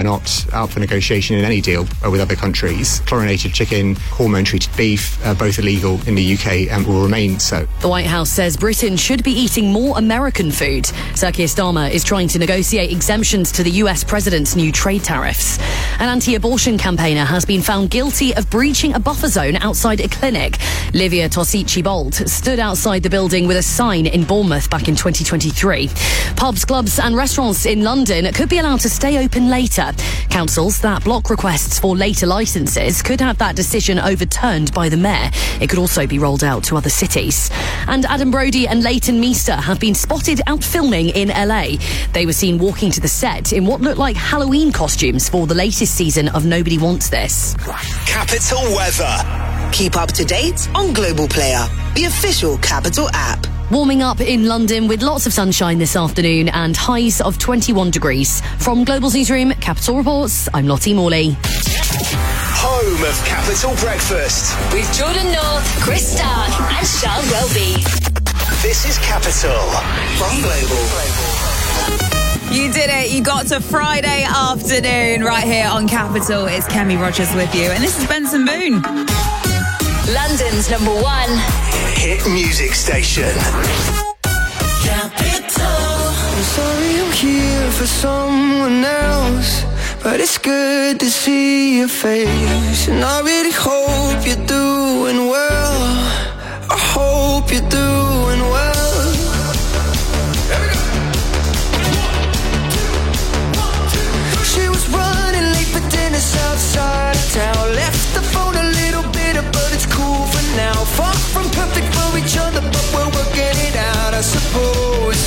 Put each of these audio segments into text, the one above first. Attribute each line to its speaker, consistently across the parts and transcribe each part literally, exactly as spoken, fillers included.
Speaker 1: not out for negotiation in any deal uh, with other countries. Chlorinated chicken, hormone-treated beef, uh, both illegal in the U K and will remain so.
Speaker 2: The White House says Britain should be eating more American food. Sir Keir Starmer is trying to negotiate exemptions to the U S president's new trade tariffs. An anti-abortion campaigner has been found guilty of breaching a buffer zone outside a clinic. Livia Tosici-Bolt stood outside the building with a sign in Bournemouth back in twenty twenty-three. Pubs, clubs and restaurants in London could be allowed to stay open later. Councils that block requests for later licences could have that decision overturned by the mayor. It could also be rolled out to other cities. And Adam Brody and Leighton Meester have been spotted out filming in L A. They were seen walking to the set in what looked like Halloween costumes for the latest season of Nobody Wants This.
Speaker 3: Capital weather. Keep up to date on Global Player, the official Capital app.
Speaker 2: Warming up in London with lots of sunshine this afternoon and highs of twenty-one degrees. From Global's newsroom, Capital Reports, I'm Lottie Morley.
Speaker 3: Home of Capital Breakfast.
Speaker 4: With Jordan North, Chris Stark and Charles Welby.
Speaker 3: This is Capital from Global.
Speaker 5: You did it. You got to Friday afternoon right here on Capital. It's Kemi Rogers with you. And this is Benson Boone.
Speaker 4: London's number one
Speaker 3: hit music station.
Speaker 6: Capital. I'm sorry I'm here for someone else, but it's good to see your face. And I really hope you're doing well. I hope you're doing well. She was running late for dinner outside of town. Left the phone a little bitter, but it's cool for now. Far from perfect for each other, but we're working it out, I suppose.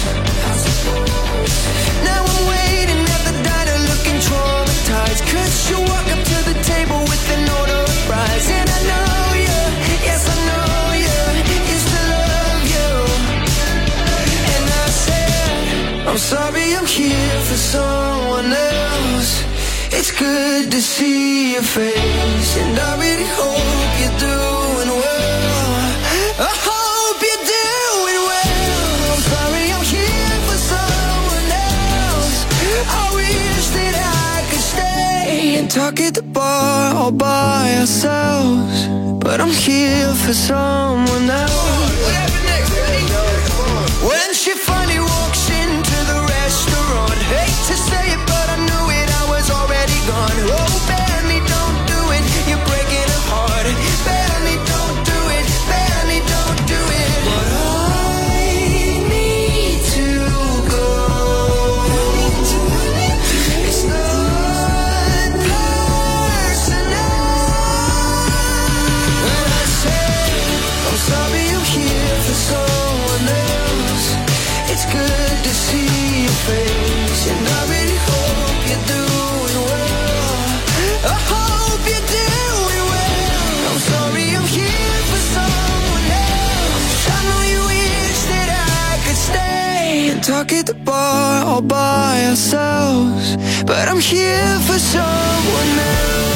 Speaker 6: Now I'm waiting at the diner looking traumatized, cause you walk up to the table with an order of fries. And I know you, yes I know you, used to love you. And I said, I'm sorry I'm here for someone else. It's good to see your face, and I really hope you're doing well. I hope you're doing well. I'm sorry I'm here for someone else. I wish that I could stay and talk at the bar all by ourselves, but I'm here for someone else. What happened next? When she finally walks into the restaurant, hate to say it, but I knew it, I was already gone. Oh, barely don't do it, you're breaking her heart. Barely don't do it, barely don't do it. But I need to go. It's not personal. When I say I'm sorry I'm here for someone else, it's good to see your face, and I really hope you're doing well. I hope you're doing well. I'm sorry I'm here for someone else. I know you wish that I could stay and talk at the bar all by ourselves, but I'm here for someone else.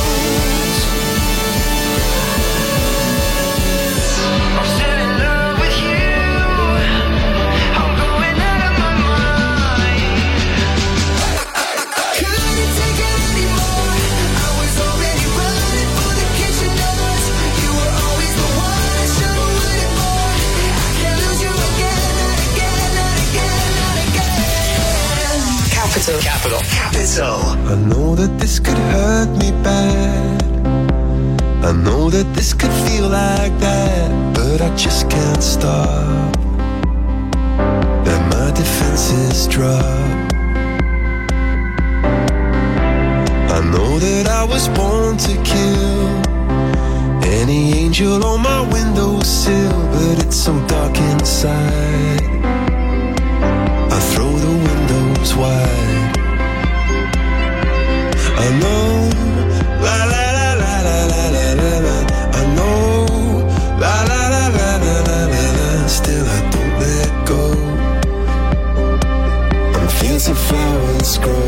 Speaker 6: I'm still in love with you. I'm going out of my mind. I couldn't take it anymore. I was already running for the kitchen doors. You were always the one I should have waited for. I can't lose you again, not again, not again, not again.
Speaker 3: Capital. Capital. Capital.
Speaker 7: I know that this could hurt me bad. I know that this could feel like that, but I just can't stop. And my defenses drop. I know that I was born to kill any angel on my windowsill, but it's so dark inside. I throw the windows wide. I know, la la la la la la la la la. I know, la la la la la la la la. Still I don't let go. I'm fields of flowers grow.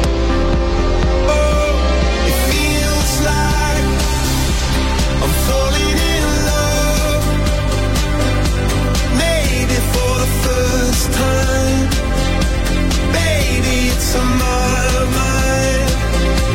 Speaker 7: Oh, it feels like I'm falling in love. Maybe for the first time. Baby, it's on my mind.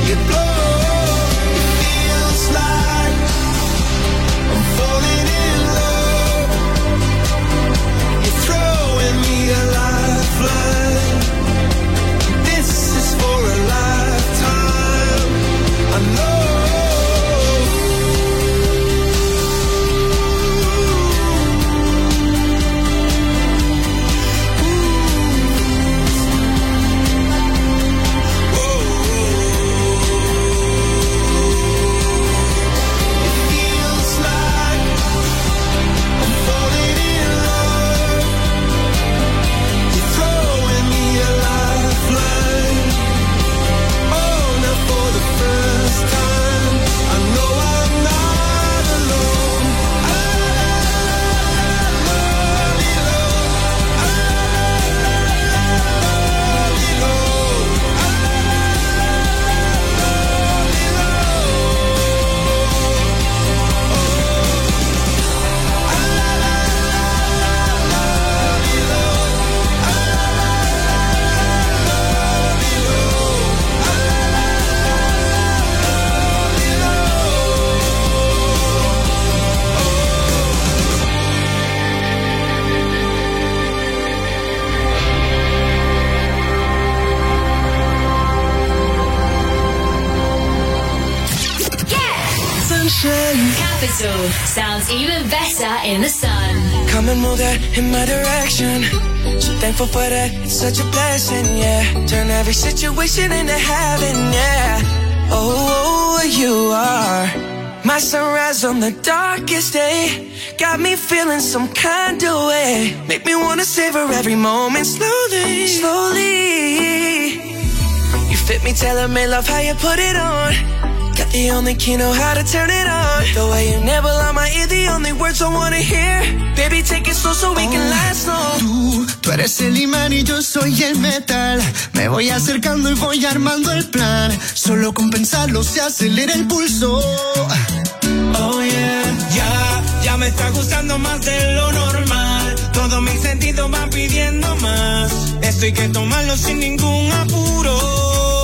Speaker 6: direction.
Speaker 4: Capital sounds even better in the sun.
Speaker 6: Come and move that in my direction. So thankful for that, it's such a blessing, yeah. Turn every situation into heaven, yeah. Oh, you are my sunrise on the darkest day. Got me feeling some kind of way. Make me wanna savor every moment slowly, slowly. You fit me, tailor-made, love how you put it on. Got the only key, know how to turn it on. The way you nibble on my ear, the only words I wanna hear. Baby, take it slow so we can last long.
Speaker 8: Tú, tú eres el imán y yo soy el metal. Me voy acercando y voy armando el plan. Solo con pensarlo se acelera el pulso.
Speaker 6: Oh yeah, ya, ya me está gustando más de lo normal. Todos mis sentidos van pidiendo más. Esto hay que tomarlo sin ningún apuro.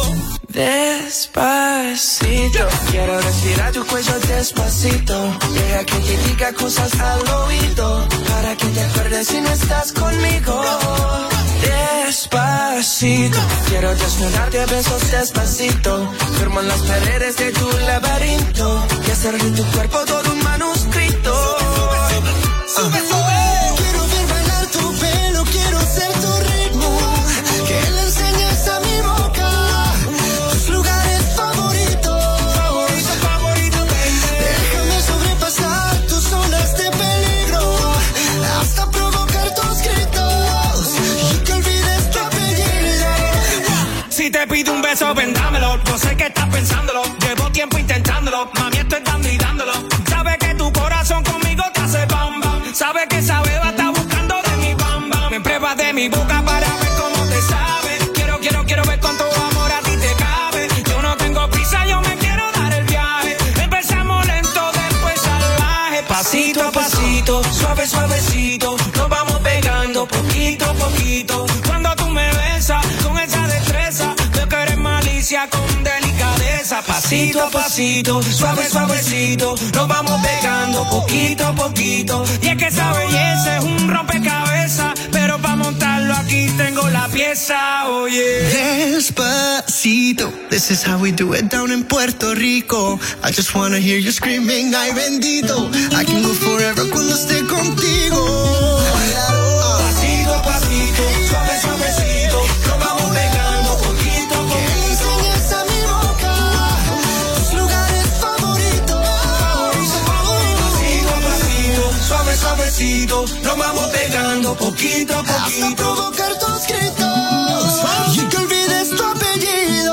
Speaker 6: Despacito, quiero respirar tu cuello despacito. Deja que te diga cosas al oído, para que te acuerdes si no estás conmigo. Despacito, quiero desnudarte a besos despacito. Firmo en las paredes de tu laberinto y hacer de tu cuerpo todo un manuscrito. Sube, sube, sube.
Speaker 8: Quiero ver bailar tu pelo, quiero ser tu ritmo. Que le enseñes a mi boca tus lugares favoritos.
Speaker 6: Favorito, favorito, baby.
Speaker 8: Déjame sobrepasar tus zonas de peligro, hasta provocar tus gritos y que olvides tu apellido.
Speaker 6: Si te pido un beso, ven, dámelo. No sé qué estás pensándolo. Llevo tiempo intentándolo. Mami, estoy dando y dándolo. Sabes que tu corazón conmigo te hace bam bam. Sabes que esa beba está buscando de mi bam bam. Me pruebas de mi boca para ver cómo te sabe. Quiero, quiero, quiero ver cuánto amor a ti te cabe. Yo no tengo prisa, yo me quiero dar el viaje. Empezamos lento, después salvaje. Pasito a pasito, suave, suavecito. Nos vamos pegando poquito a poquito. Cuando tú me besas con esa destreza, veo que eres malicia con delicadeza. Pasito a pasito, suave, suavecito. Nos vamos pegando poquito a poquito. Y es que esa belleza es un rompecabezas, pero para montarlo aquí tengo la pieza, oye.
Speaker 8: Despacito, this is how we do it down in Puerto Rico. I just wanna hear you screaming, ay bendito. I can go forever cuando esté contigo.
Speaker 6: Pasito a pasito, suave, suavecito. Nos vamos pegando poquito a
Speaker 8: Que
Speaker 6: poquito.
Speaker 8: le enseñes a mi boca tus lugares favoritos.
Speaker 6: Pasito a pasito, suave, suavecito. Nos vamos pegando poquito a
Speaker 8: Hasta
Speaker 6: poquito.
Speaker 8: provocar tus gritos y que olvides tu apellido.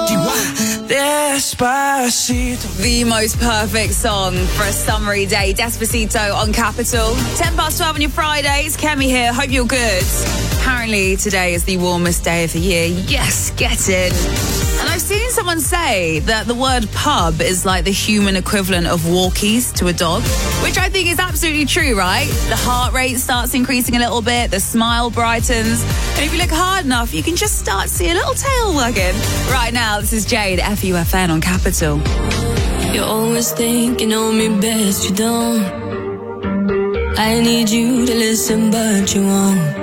Speaker 6: Despacito.
Speaker 5: The most perfect song for a summery day. Despacito on Capital. ten past twelve on your Fridays. Kemi here. Hope you're good. Apparently today is the warmest day of the year. Yes, get in. And I've seen someone say that the word pub is like the human equivalent of walkies to a dog, which I think is absolutely true, right? The heart rate starts increasing a little bit, the smile brightens, and if you look hard enough, you can just start to see a little tail wagging. Right now, this is Jade, F U F N on Capital.
Speaker 9: You always think you know me best, you don't. I need you to listen, but you won't.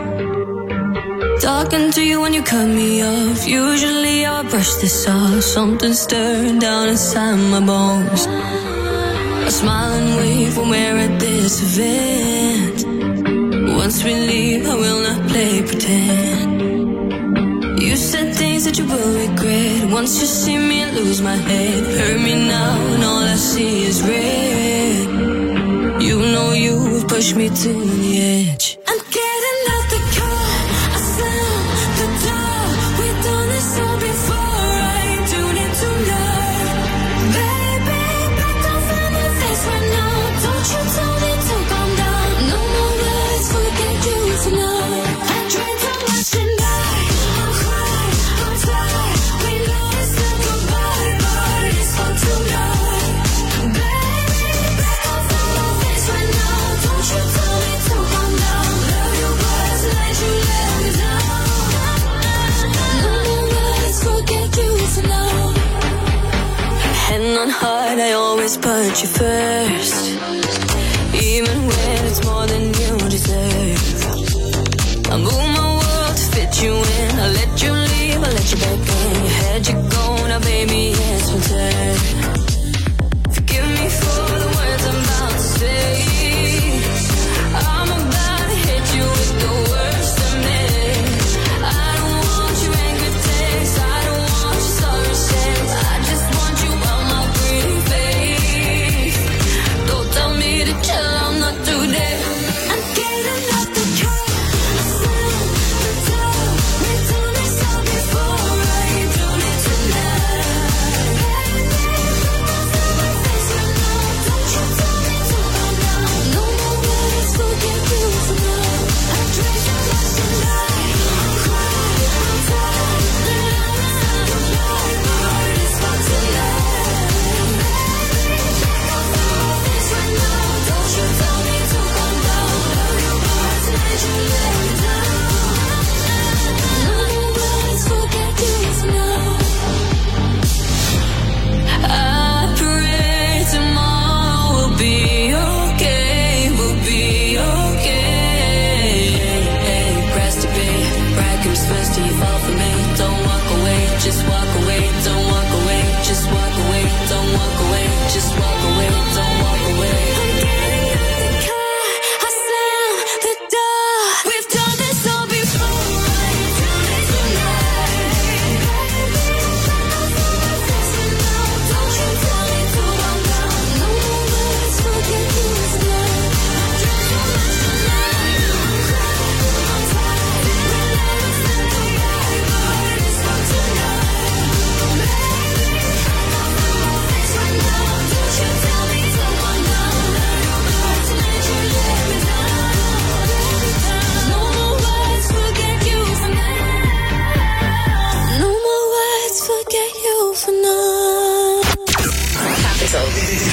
Speaker 9: Talking to you when you cut me off. Usually I brush this off. Something stirring down inside my bones. I smile and wave when we're at this event. Once we leave, I will not play pretend. You said things that you will regret. Once you see me, I lose my head. Hurt me now, and all I see is red. You know you've pushed me to the edge. I'm getting out the car. I slam the door. We've done this all before. I ain't doing it tonight. Baby, back off on my face right now. Don't you tell me to calm down. No more words, forget you tonight. I drank too much tonight. I'm crying, I'm tired. We know it's not goodbye, but it's for tonight. Baby, back off on my face right now. Don't you tell me to calm down. Love you, but let you let me down. No more words, forget you tonight. Hand on heart, I always put you first, even when it's more than you deserve. I move my world to fit you in. I let you leave, I let you back in. You had you go, now baby, it's my turn. Forgive me for the words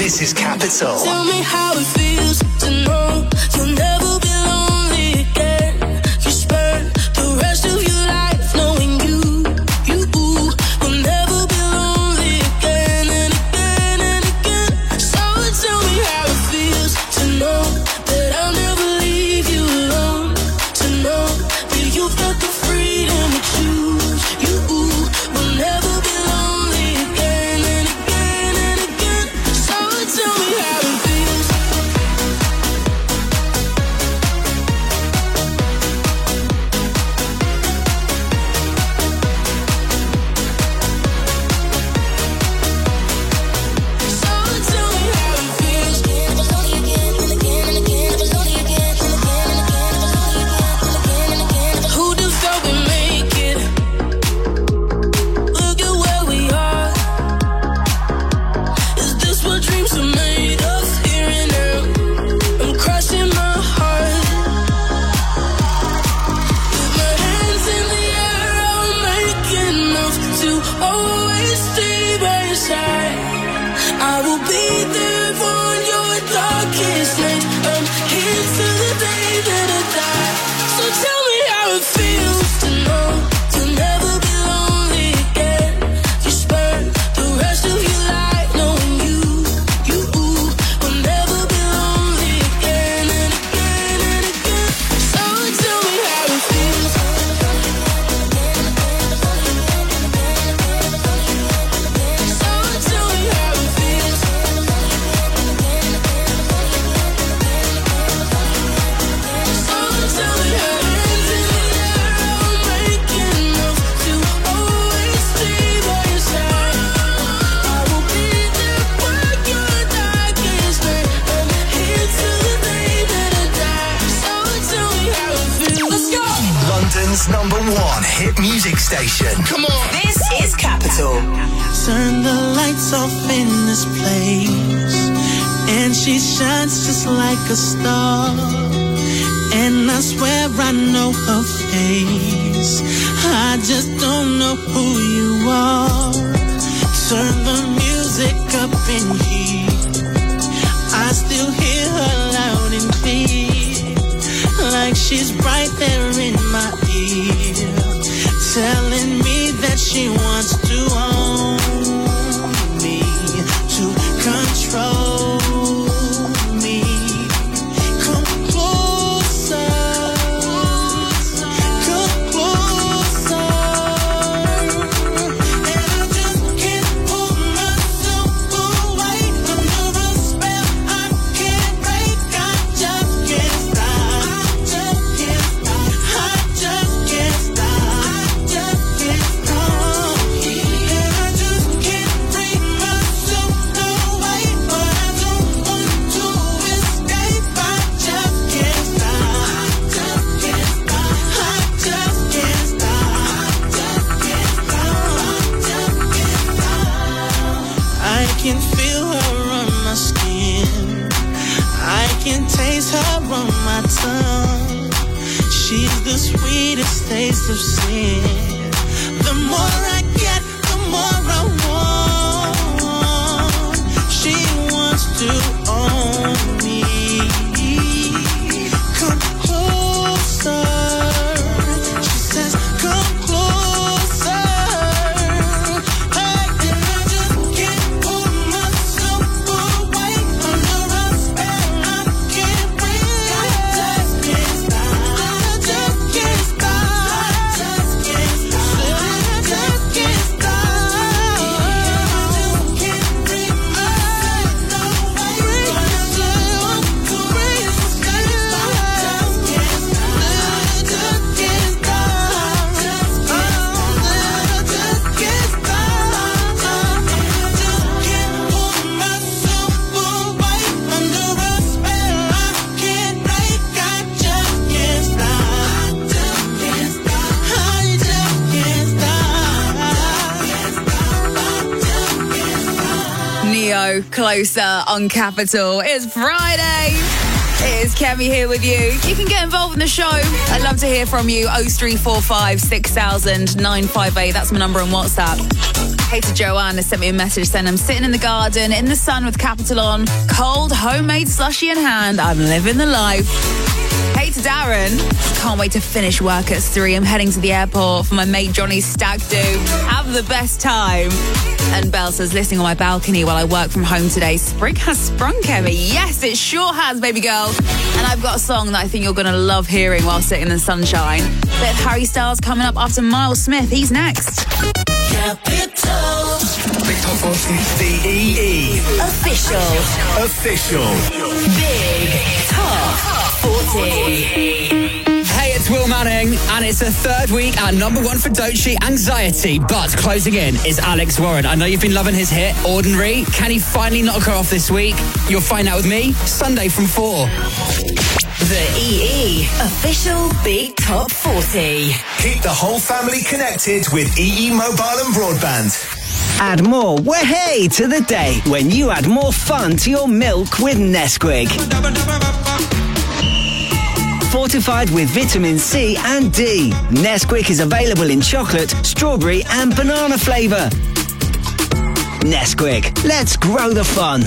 Speaker 10: This is Capital.
Speaker 9: Tell me how it feels to know you'll never be lonely again. You spend the rest of your life knowing you, you will never be lonely again and again and again. So tell me how it feels to know that I'll never leave you alone. To know that you've got the freedom to choose. You will never be lonely again and again and again. So tell me how it feels. So tell me how it feels. Never lonely again and again and again. Never lonely again and again and again. Never lonely again and again and again. Who'd have thought we'd make it? Look at where we are. Is this what dreams are made of? Here and now, I'm crushing my heart. With my hands in the air, I'll make enough to always stay by your side. I will be there for your darkest night. I'm here till the day that I die. So tell me how it feels to know you'll never be lonely again. You spend the rest of your life knowing you, you will never be lonely again and again and again. So tell me how it feels. So tell me how it feels. So tell me how it feels. Hands in the air, I'll make enough to always stay by your side. I will be there for your darkest night. I'm here till the day that I die. So tell me how it feels. Let's go.
Speaker 10: London's number one hit music station.
Speaker 9: Come on.
Speaker 3: This is Capital.
Speaker 6: Turn the lights off in this place, and she shines just like a star. And I swear I know her face, I just don't know who you are. Turn the music up in here, I still hear her loud and clear, like she's right there in my ear, telling me that she wants to own me, to control me. Come closer, come closer, and I just can't pull myself away under a spell I can't break. I just can't stop, I just can't stop, I just can't stop, I just can't stop, and I just can't bring myself away, but I don't want to escape. I just can't stop, I just can't stop, I just can't stop, I just can't stop, I just can't stop. I can feel her on my skin, I can taste her on my tongue. She's the sweetest taste of sin. The more I get, the more I want. She wants to own me. Come closer. She says, come closer. Hey, and I just can't pull myself away under a spell I can't break. I just can't stop, I just can't stop, I just can't stop, I just can't stop, I just can't bring myself away, but I just want to escape. I just can't stop, I just can't stop, I just can't stop, I just can't pull myself away under a spell I can't break. I just can't stop, I just can't stop, I just can't stop, I just can't stop.
Speaker 5: Neo, Closer on Capital. It's Friday. It's Kemi here with you. You can get involved in the show. I'd love to hear from you. oh three four five, six thousand, nine five eight. That's my number on WhatsApp. Hey to Joanne, sent me a message saying I'm sitting in the garden in the sun with Capital on, cold homemade slushie in hand. I'm living the life. Hey to Darren, can't wait to finish work at three. I'm heading to the airport for my mate Johnny's stag do. Have the best time. And Belle says, listening on my balcony while I work from home today. Spring has sprung, Kemi. Yes, it sure has, baby girl. And I've got a song that I think you're going to love hearing while sitting in the sunshine. Bit of Harry Styles coming up after Miles Smith. He's next.
Speaker 10: Capital. Big Top forty. V E E.
Speaker 4: Official.
Speaker 10: Official.
Speaker 4: Big Top forty.
Speaker 11: Hey, it's Will Manning, and it's a third week at number one for Doechii, Anxiety. But closing in is Alex Warren. I know you've been loving his hit, Ordinary. Can he finally knock her off this week? You'll find out with me, Sunday from four.
Speaker 4: The E E Official Big Top forty.
Speaker 10: Keep the whole family connected with E E Mobile and Broadband.
Speaker 12: Add more way to the day when you add more fun to your milk with Nesquik. Fortified with vitamin C and D, Nesquik is available in chocolate, strawberry and banana flavour. Nesquik, let's grow the fun.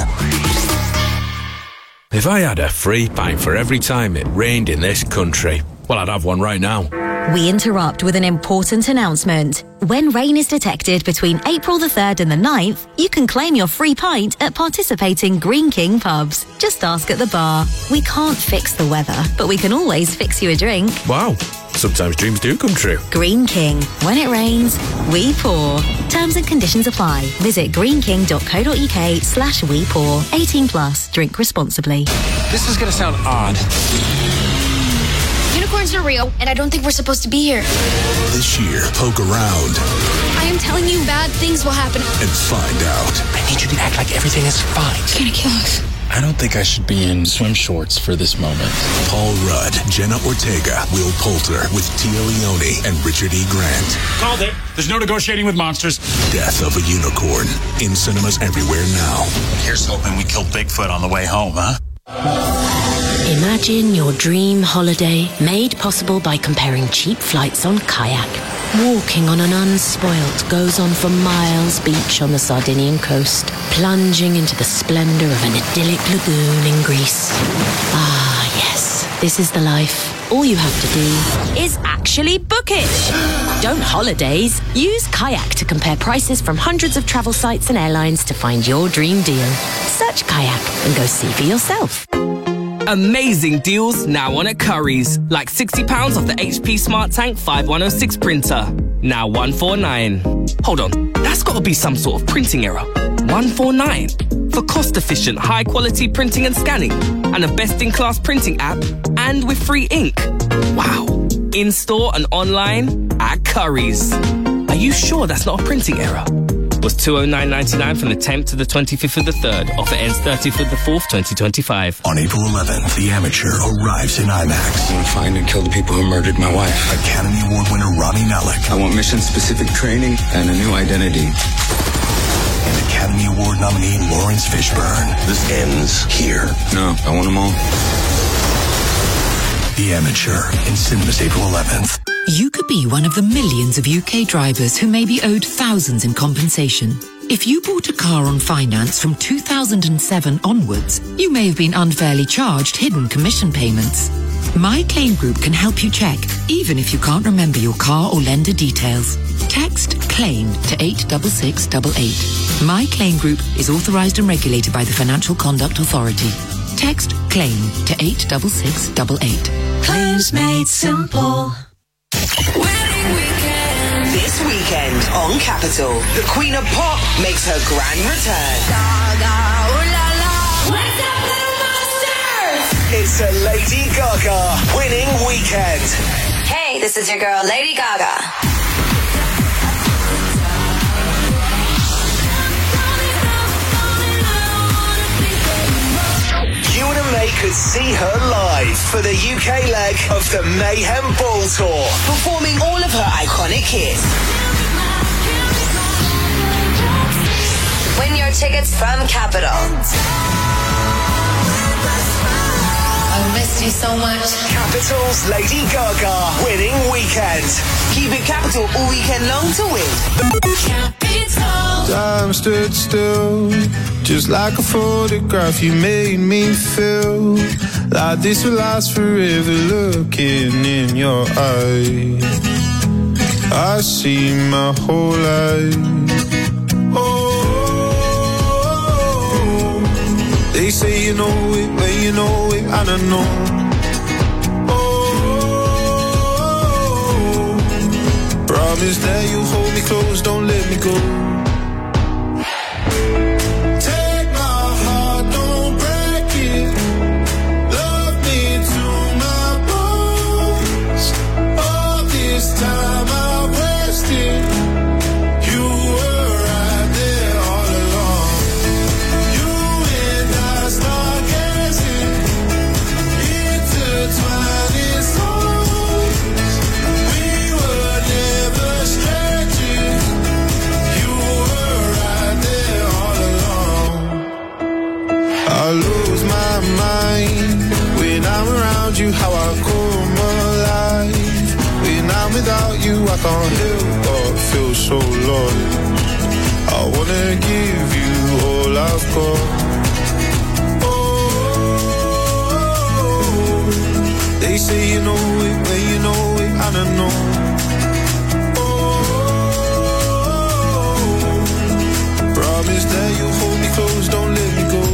Speaker 13: If I had a free pint for every time it rained in this country, well, I'd have one right now.
Speaker 14: We interrupt with an important announcement. When rain is detected between April the third and the ninth, you can claim your free pint at participating Greene King pubs. Just ask at the bar. We can't fix the weather, but we can always fix you a drink.
Speaker 13: Wow, sometimes dreams do come true.
Speaker 14: Greene King. When it rains, we pour. Terms and conditions apply. Visit greenking.co.uk slash we pour. eighteen plus. Drink responsibly.
Speaker 15: This is going to sound odd.
Speaker 16: Unicorns are real, and I don't think we're supposed to be here.
Speaker 17: This year, poke around.
Speaker 16: I am telling you, bad things will happen.
Speaker 17: And find out.
Speaker 15: I need you to act like everything is fine.
Speaker 16: It's gonna kill us.
Speaker 18: I don't think I should be in swim shorts for this moment.
Speaker 17: Paul Rudd, Jenna Ortega, Will Poulter with Tia Leone and Richard E. Grant.
Speaker 19: Called it. There's no negotiating with monsters.
Speaker 17: Death of a Unicorn. In cinemas everywhere now.
Speaker 19: Here's hoping we killed Bigfoot on the way home, huh?
Speaker 20: Imagine your dream holiday made possible by comparing cheap flights on Kayak. Walking on an unspoilt goes on for miles beach on the Sardinian coast, plunging into the splendour of an idyllic lagoon in Greece. Ah, yes, this is the life. All you have to do is actually book it. Don't holidays. Use Kayak to compare prices from hundreds of travel sites and airlines to find your dream deal. Search Kayak and go see for yourself.
Speaker 21: Amazing deals now on at Currys. Like sixty pounds off the H P Smart Tank five one oh six printer. Now one forty-nine. Hold on, that's got to be some sort of printing error. one forty-nine. For cost-efficient, high-quality printing and scanning. And a best-in-class printing app. And with free ink. Wow. In-store and online at Currys. Are you sure that's not a printing error? Was two oh nine ninety-nine from the tenth to the twenty-fifth of the third. Offer ends thirtieth of the fourth, twenty twenty-five.
Speaker 17: On April eleventh, The Amateur arrives in IMAX.
Speaker 18: I want to find and kill the people who murdered my wife.
Speaker 17: Academy Award winner Rami Malek.
Speaker 18: I want mission-specific training and a new identity.
Speaker 17: And Academy Award nominee Lawrence Fishburne. This ends here.
Speaker 18: No, I want them all.
Speaker 17: The Amateur in cinemas April eleventh.
Speaker 22: You could be one of the millions of U K drivers who may be owed thousands in compensation. If you bought a car on finance from two thousand seven onwards, you may have been unfairly charged hidden commission payments. My Claim Group can help you check, even if you can't remember your car or lender details. Text CLAIM to eight six six eight eight. My Claim Group is authorised and regulated by the Financial Conduct Authority. Text CLAIM to eight six six eight eight.
Speaker 4: Claims made simple.
Speaker 3: This weekend on Capital, the Queen of Pop makes her grand return.
Speaker 4: Gaga, ooh la la. What's up, little monsters?
Speaker 10: It's a Lady Gaga winning weekend.
Speaker 4: Hey, this is your girl, Lady Gaga.
Speaker 10: You and a mate could see her live for the U K leg of the Mayhem Ball Tour,
Speaker 3: performing all of her iconic hits.
Speaker 4: Win your tickets from Capital. missed you so much.
Speaker 10: Capital's Lady Gaga winning weekend.
Speaker 3: Keep it Capital all weekend long to win.
Speaker 4: Capital.
Speaker 7: Time stood still, just like a photograph. You made me feel like this will last forever. Looking in your eyes, I see my whole life. Oh, they say you know it, when you know it, and I know. Oh, promise that you'll hold me close, don't let me go. You how I come alive. When I'm without you, I can't help but feel so lost. I wanna give you all I've got. Oh, they say you know it, when you know it, and I know. Oh, promise that you'll hold me close, don't let me go.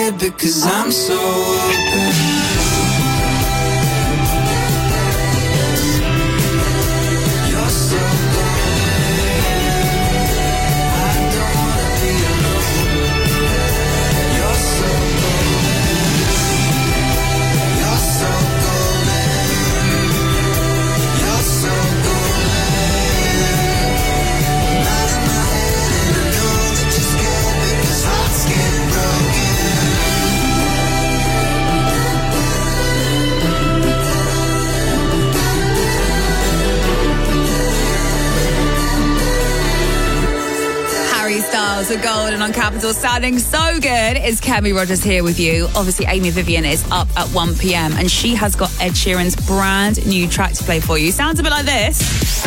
Speaker 6: scared because I'm so open.
Speaker 5: Styles are golden on Capital, sounding so good. Is Kemi Rogers here with you? Obviously, Amy Vivian is up at one p.m. and she has got Ed Sheeran's brand new track to play for you. Sounds a bit like this.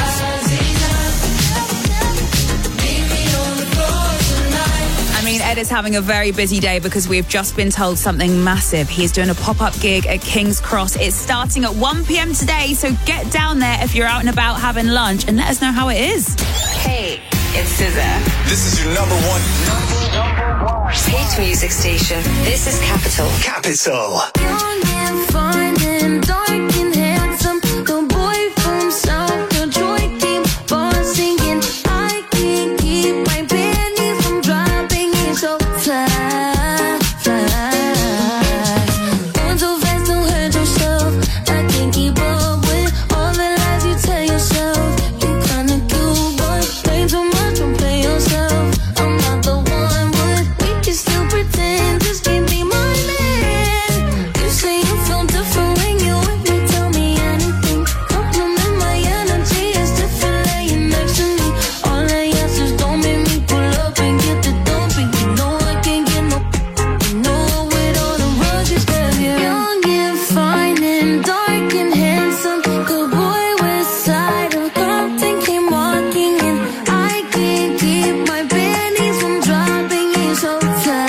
Speaker 5: I mean, Ed is having a very busy day because we've just been told something massive. He's doing a pop-up gig at King's Cross. It's starting at one p.m. today, so get down there if you're out and about having lunch and let us know how it is.
Speaker 3: Hey, it's S Z A.
Speaker 10: This is your number one
Speaker 3: hit music station. This is Capital.
Speaker 10: Capital.
Speaker 9: Young and fine and dark and handsome, the boy from South Detroit keep on singing. I can't keep my panties from dropping. It's so fly, fly. Going so fast, don't hurt yourself. I can't keep up with all the lies you tell yourself. You kinda cute, but play too much, don't play yourself. I'm not the one, but we can still pretend. Just can't be my man. You say you feel different when you with me. Tell me anything. Compliment my energy. It's different laying next to me. All I ask is don't make me pull up and get the dumping. You know I can't get no. You know with all the rushes that you're young and fine and dark and handsome. Good boy with side of Compton came walking in. I can't keep my panties from dropping. He's so fly,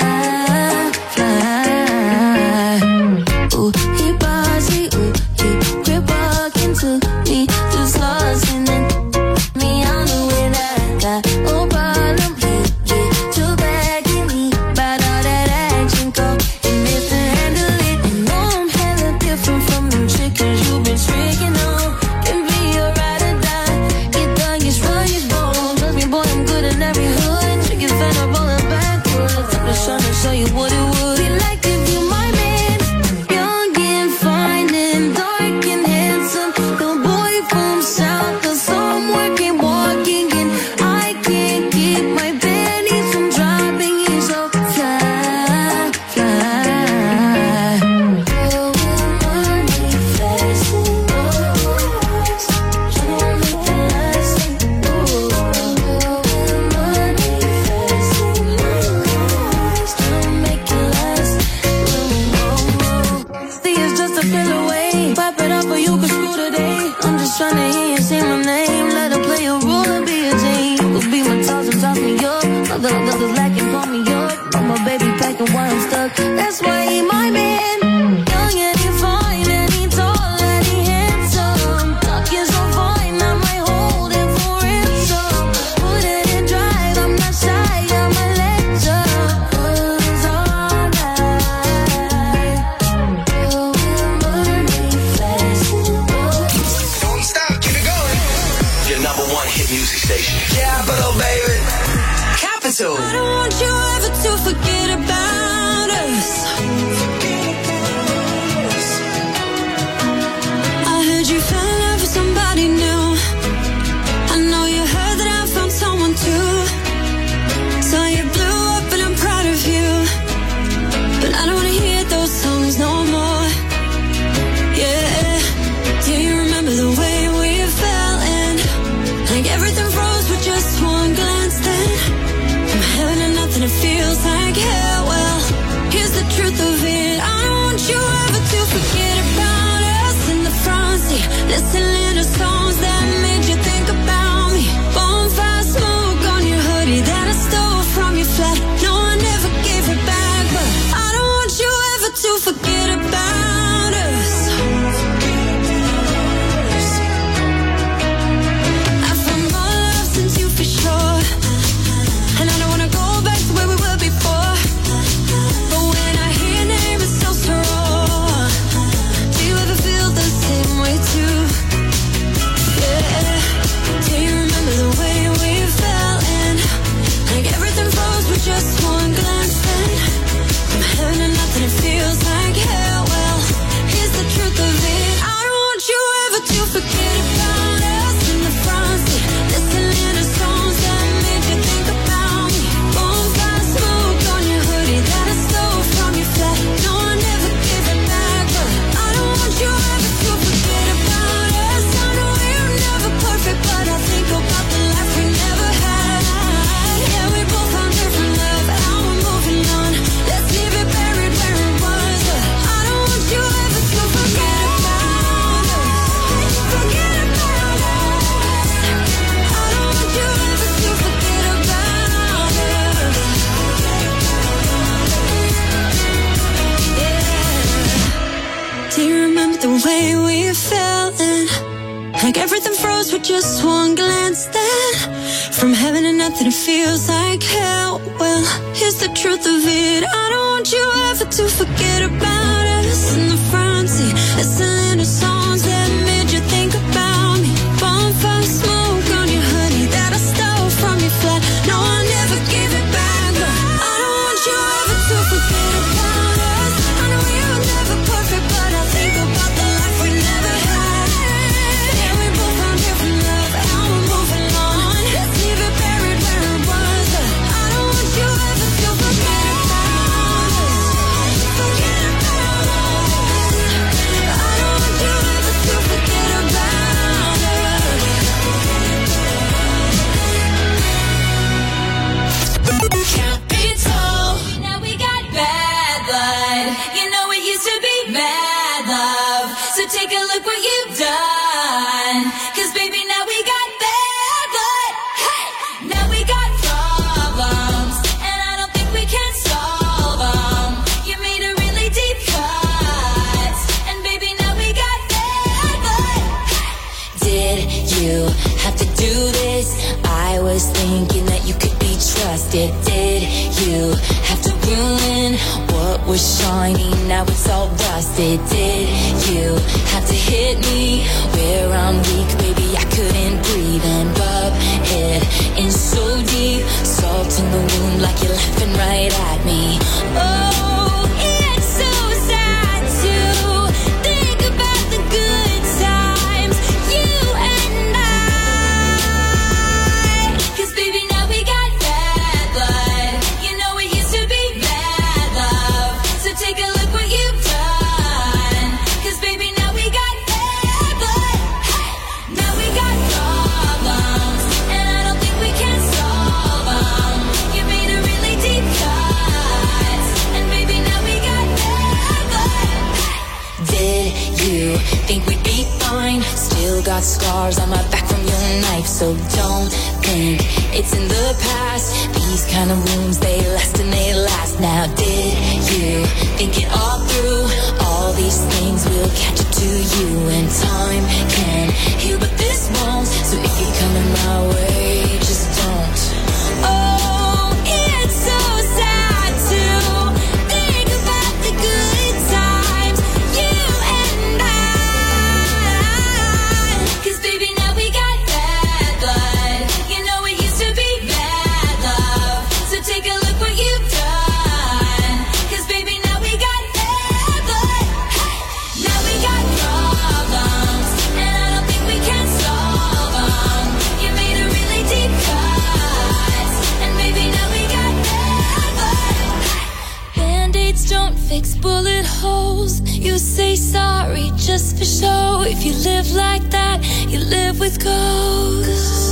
Speaker 9: fly. Ooh, he bossy, ooh, he quit walking to me, just lost in it. Me on the way that got no problem. He get too back in me, but all that action go and mishandle it. You know I'm hella different from them chickens you've been tricking on. Can be a ride or die. Get done, get strong, get bold. Trust me, boy, I'm good in every hood. Chicken fed up, rolling backwards. I'm just trying to show you what it would be like if you my man. Young and fine and dark and handsome. The boy from South, the somewhere came walking in. I can't keep my panties from dropping. He's so fly, fly. Oh, money fast. Oh, tryna make it last. Oh, money fast. Tryna make it last. See, it's just a pill away. Pop it up or you can screw today. I'm just tryna hear you say my name. Let her play a role and be a team. You could be my toss and toss me up. Other others lacking, call me up. I'm my baby packing while I'm stuck. That's why he my man. Young and he fine and he tall and he handsome. Talking so fine, I might hold him for ransom. Put it in drive, I'm not shy, I'm a legend. It's alright. Oh, money fast.
Speaker 10: Don't stop, keep it going. Your number one hit music station. Capital, baby. Capital.
Speaker 9: I don't want you ever to forget about us. I heard you fell in love with somebody new. I know you heard that I found someone too. So you blew up and I'm proud of you. But I don't wanna hear those songs no more. Yeah, do you remember the way we fell in? Like everything froze with just one glance then. From heaven to nothing, it feels like hell. Well, here's the truth of it. I don't want you ever to forget about us in the front seat. Listening to songs that made you think about me. Bonfire smoke on your hoodie that I stole from your flat. No, I never gave it back, but I don't want you ever to forget about us. I found more love since you for sure. And I don't wanna go back to where we were before. But when I hear Like everything froze with just one glance. Then from heaven to nothing it feels like hell. Well, here's the truth of it. I don't want you ever to forget about us. In the front seat, listening to songs that made you think about me. Bonfire smoke on your honey that I stole from your flat. No, I never gave it back, but I don't want you ever to forget about us. I know we were never perfect, but I think about the life we never had. Yeah, we both found different love, now we're moving on. Let's leave it buried where it was, but I don't want you ever to forget about us. Forget about us. I don't want you ever to forget about us.
Speaker 4: Capital. Now we got bad blood. You know it used to be mad love. So take a look what you've done. Cause baby now we got bad blood. Hey! Now we got problems. And I don't think we can solve them. You made a really deep cut. And baby now we got bad blood.
Speaker 20: Did you have to do this? I was thinking that you could be trusted. Did you have to ruin what was shiny? Now it's all rusted. Did you have to hit me where I'm weak? Baby, I couldn't breathe and rub it in so deep. Salt in the wound like you're laughing right at me.
Speaker 9: Oh, it's so sad to think about the good times, you and I.
Speaker 4: Cause baby now we got bad blood. You know it used to be bad love. So take a look what you've done. Cause baby now we got bad blood. Hey! Now we got problems. And I don't think we can solve them. You made a really deep cut. And baby now we got bad blood.
Speaker 20: Did you think we'd be fine? Still got scars on my back from your knife, so don't think it's in the past. These kind of wounds, they last and they last. Now did you think it all through? All these things will catch up to you, and time can heal, but this won't. So if you're coming my way, just don't.
Speaker 9: Oh, it's so sad to think about the good times, you and I.
Speaker 4: Cause baby now we got bad blood. You know it used to be bad love. So take a look what you've done. Cause baby now we got bad blood. Hey! Now we got problems. And I don't think we can solve them. You made a really deep cut. And baby now we got bad blood.
Speaker 9: Band-aids don't fix bullet holes. You say sorry just for show. If you live like that, you live with ghosts.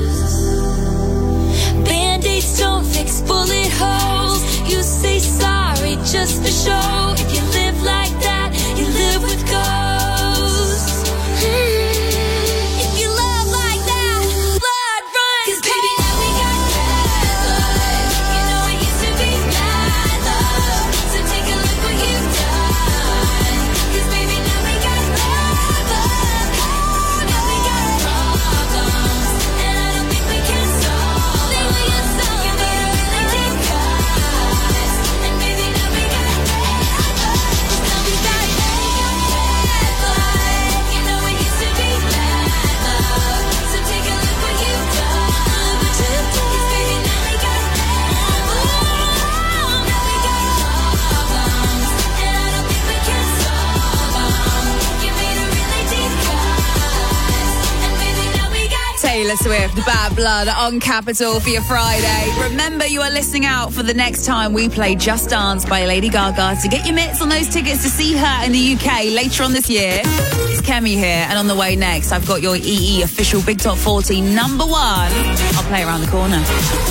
Speaker 9: Band-aids don't fix bullet holes. You say sorry just for show. If you live like that, you live with ghosts. Hmm. If you love like that, blood runs.
Speaker 4: Cause baby now we got bad blood. You know it used to be bad love. So take a look what you've done. Cause baby now we got bad blood. Now we got problems. And I don't think we can solve them. You made a really deep cut. And baby now we got bad blood. Now we got bad blood. You know it used to be bad love. So take a look what you've done. Cause baby now we got bad blood. Now we got problems. And I don't think we can solve them. You made a really deep cut. And baby now we got
Speaker 5: Taylor Swift, Bad Blood on Capital for your Friday. Remember, you are listening out for the next time we play Just Dance by Lady Gaga to get your mitts on those tickets to see her in the U K later on this year. It's Kemi here, and on the way next, I've got your E E official Big Top forty number one. I'll play around the corner.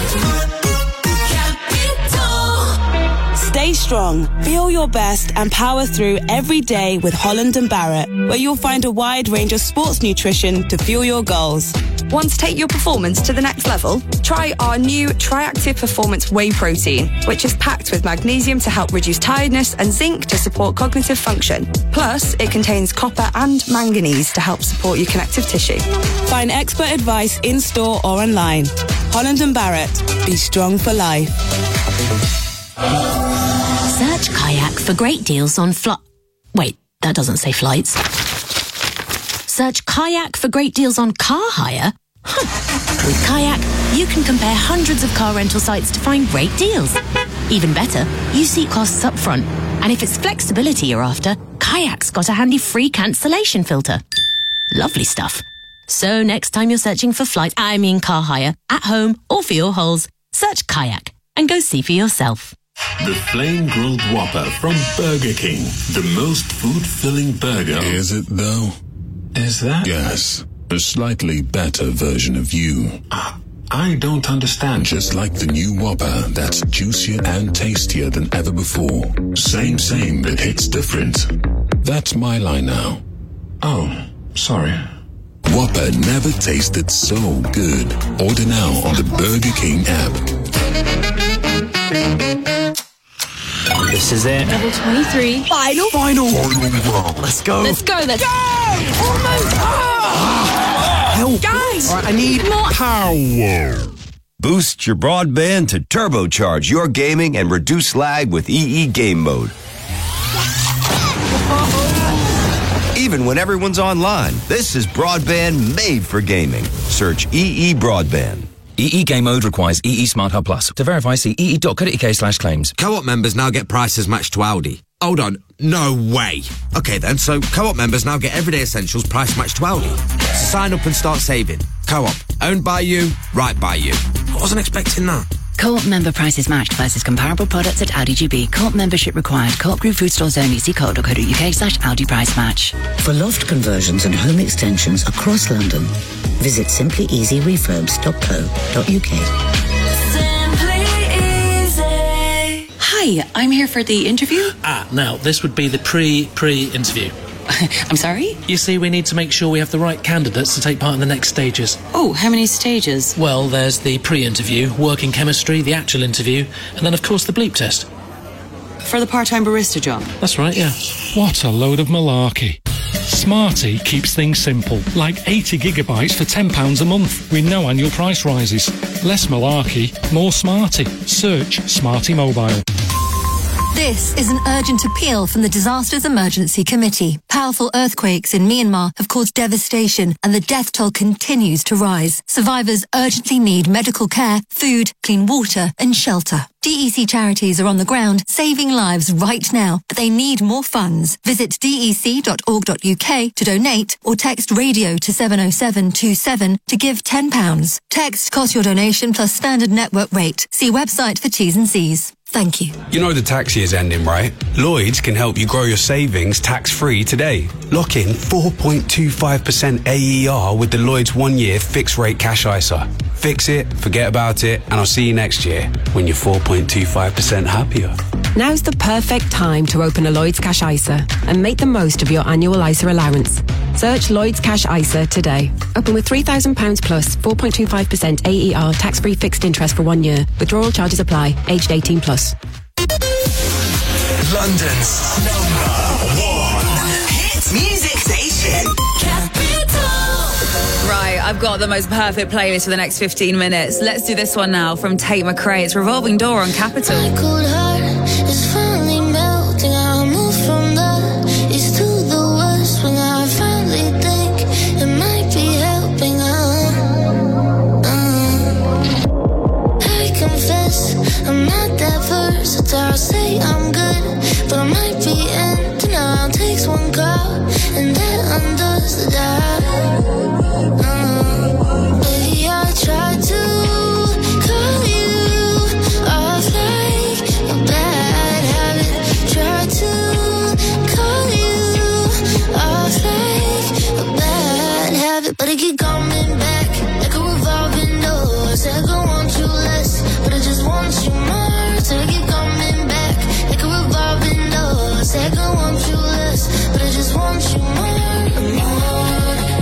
Speaker 1: Stay strong, feel your best, and power through every day with Holland and Barrett, where you'll find a wide range of sports nutrition to fuel your goals.
Speaker 2: Want to take your performance to the next level? Try our new Triactive Performance Whey Protein, which is packed with magnesium to help reduce tiredness and zinc to support cognitive function. Plus, it contains copper and manganese to help support your connective tissue.
Speaker 1: Find expert advice in-store or online. Holland and Barrett. Be strong for life.
Speaker 20: Search Kayak for great deals on fli... Wait, that doesn't say flights. Search Kayak for great deals on car hire? Huh. With Kayak, you can compare hundreds of car rental sites to find great deals. Even better, you see costs up front. And if it's flexibility you're after, Kayak's got a handy free cancellation filter. Lovely stuff. So next time you're searching for flights, I mean car hire, at home or for your holes, search Kayak and go see for yourself.
Speaker 8: The Flame Grilled Whopper from Burger King. The most food-filling burger. Is it, though? Is that? Yes. A slightly better version of you. Uh, I don't understand. Just like the new Whopper that's juicier and tastier than ever before. Same, same, but hits different. That's my line now. Oh, sorry. Whopper never tasted so good. Order now on the Burger King app.
Speaker 12: This is it.
Speaker 16: Level twenty-three. Final.
Speaker 12: Final. Let's go.
Speaker 16: Let's go. Let's go. Almost.
Speaker 12: Ah! Help.
Speaker 16: Guys.
Speaker 12: All right, I need
Speaker 16: more
Speaker 23: power. Boost your broadband to turbocharge your gaming and reduce lag with E E Game Mode. Even when everyone's online, this is broadband made for gaming. Search E E Broadband.
Speaker 24: E E Game Mode requires E E Smart Hub Plus. To verify, see e e dot co dot u k slash claims.
Speaker 25: Co-op members now get prices matched to Aldi. Hold on, no way. Okay then, so Co-op members now get everyday essentials price matched to Aldi. So sign up and start saving. Co-op, owned by you, right by you. I wasn't expecting that.
Speaker 26: Co-op member prices matched versus comparable products at Aldi G B. Co-op membership required. Co-op Group Food Stores only. See co op dot co dot u k slash Aldi price match.
Speaker 27: For loft conversions and home extensions across London, visit simply easy refurbs dot co dot u k.
Speaker 26: Hi, I'm here for the interview.
Speaker 28: Ah, now, this would be the pre-pre-interview.
Speaker 26: I'm sorry?
Speaker 28: You see, we need to make sure we have the right candidates to take part in the next stages.
Speaker 26: Oh, how many stages?
Speaker 28: Well, there's the pre-interview, working chemistry, the actual interview, and then, of course, the bleep test.
Speaker 26: For the part-time barista job?
Speaker 28: That's right, yeah.
Speaker 29: What a load of malarkey. Smarty keeps things simple, like eighty gigabytes for ten pounds a month, with no annual price rises. Less malarkey, more Smarty. Search Smarty Mobile.
Speaker 30: This is an urgent appeal from the Disasters Emergency Committee. Powerful earthquakes in Myanmar have caused devastation and the death toll continues to rise. Survivors urgently need medical care, food, clean water and shelter. D E C charities are on the ground saving lives right now, but they need more funds. Visit d e c dot org dot u k to donate or text radio to seven oh seven two seven to give ten pounds. Text costs your donation plus standard network rate. See website for T's and C's. Thank you.
Speaker 31: You know the tax year's ending, right? Lloyds can help you grow your savings tax-free today. Lock in four point two five percent A E R with the Lloyds one-year fixed-rate cash I S A. Fix it, forget about it, and I'll see you next year when you're four point two five percent happier.
Speaker 32: Now's the perfect time to open a Lloyds Cash I S A and make the most of your annual I S A allowance. Search Lloyds Cash I S A today. Open with three thousand pounds plus, four point two five percent A E R tax-free fixed interest for one year. Withdrawal charges apply. Aged eighteen plus.
Speaker 10: London's number one hit music station.
Speaker 5: Right, I've got the most perfect playlist for the next fifteen minutes. Let's do this one now from Tate McRae. It's Revolving Door on Capital.
Speaker 4: My cold heart is finally melting. I move from the east to the west when I finally think it might be helping. Uh, uh. I confess I'm not that versatile. Say I'm good, but I might be in denial. Takes one call and that undoes the dial. Uh, baby, I tried to call you off like a bad habit. Tried to call you off like a bad habit, but I keep coming back like a revolving door. Said I want you less, but I just want you more. So I keep coming back like a revolving door. Said I want you less, but I just want you more, more.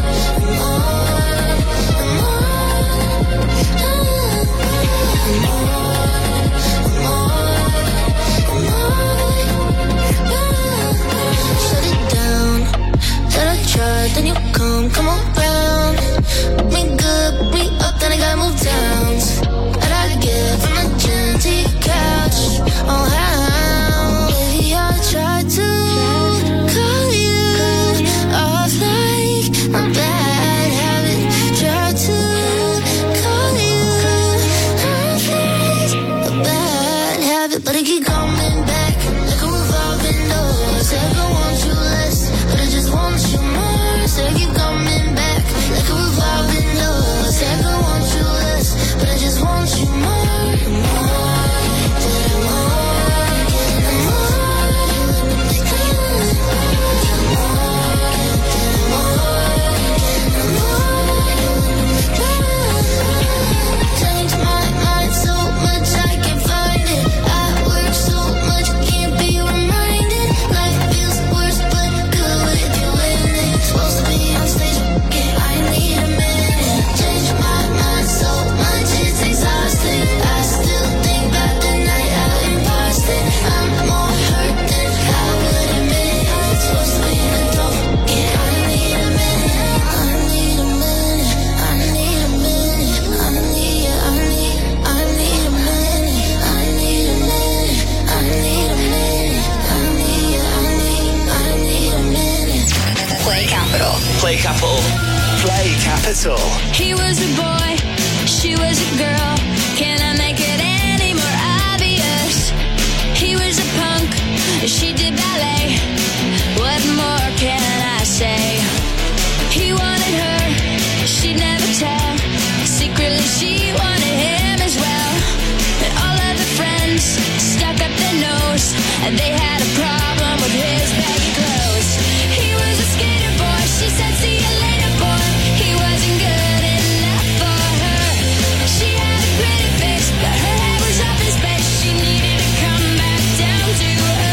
Speaker 10: Capital.
Speaker 9: He was a boy, she was a girl. Can I make it any more obvious? He was a punk, she did ballet. What more can I say? He wanted her, she'd never tell. Secretly she wanted him as well. But all of the friends stuck up their nose, and they had a problem with his baggy clothes. He was a skater boy, she said see you later boy. He wasn't good enough for her. She had a pretty face, but her head was up in space. She needed to come back down to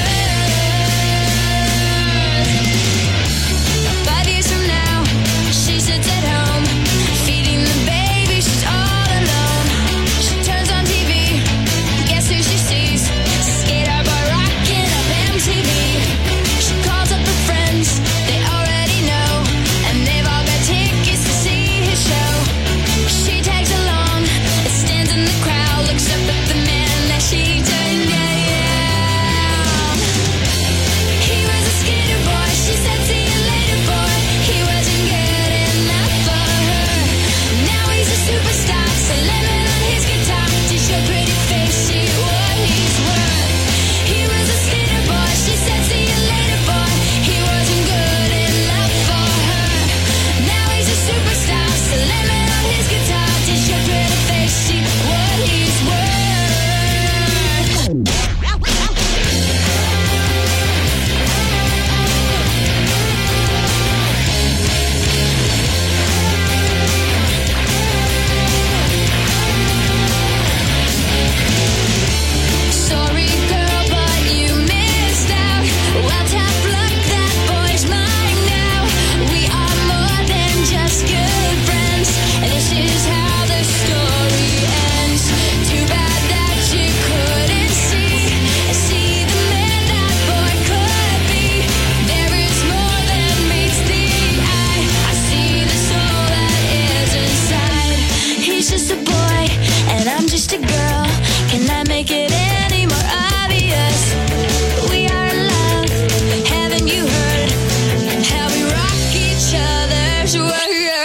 Speaker 9: earth. Five years from now, she sits at home, feeding the baby, she's all alone. She turns on T V, guess who she sees? Skater boy rocking up M T V. She calls up her friends, they already know, and they've all got tickets to see his show. She tags along, stands in the crowd, looks up at the man that she turned down. He was a skater boy, she said see you later boy. He wasn't good enough for her. Now he's a superstar, slamming on his guitar. Did your pretty face see what he's worth? He was a skater boy, she said see you later boy. He wasn't good enough for her. Now he's a superstar, slamming on his guitar. Did your pretty face see what he's worth? Sorry girl, but you missed out. Well, tough luck, that boy's mine now. We are more than just good friends. This is how the story ends. Too bad that you couldn't see, see the man that boy could be. There is more than meets the eye. I see the soul that is inside. He's just a boy, and I'm just a girl. Can I make it any more obvious? We are in love, haven't you heard? How we rock each other's world.